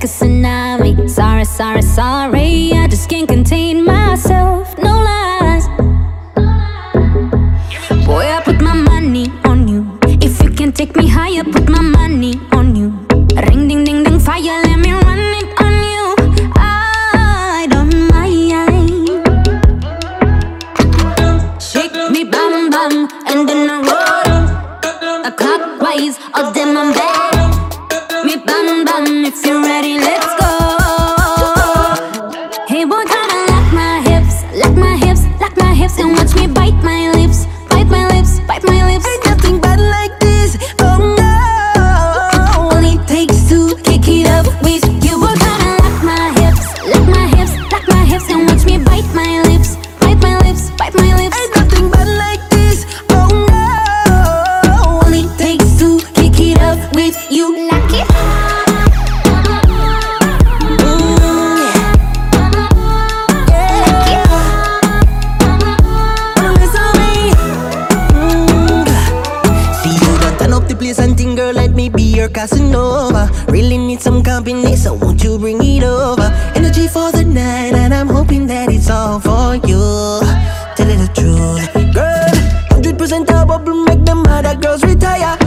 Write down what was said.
like a tsunami. Sorry, sorry, sorry, I just can't contain myself. No lies. Boy, I put my money on you. If you can take me higher, put my money on you. Ring ding ding ding fire, let me run it on you. I don't mind. Shake me bam bam, and then I roll clockwise, or then I'm back. Me bam bam, if you're ready, let's go. Hey boy, come and lock my hips, lock my hips, lock my hips, and watch me bite my lips, bite my lips, bite my lips. Ain't nothing bad like this, oh no. Only takes two, kick it up with you. Boy, come and lock my hips, lock my hips, lock my hips, and watch me bite my lips, bite my lips, bite my lips. Ain't nothing bad like this, oh no. Only takes two, kick it up with you. Lock it. Something, girl, let me be your Casanova. Really need some company, so won't you bring it over? Energy for the night, and I'm hoping that it's all for you. Tell you the truth, girl, 100% our bubble make them other girls retire.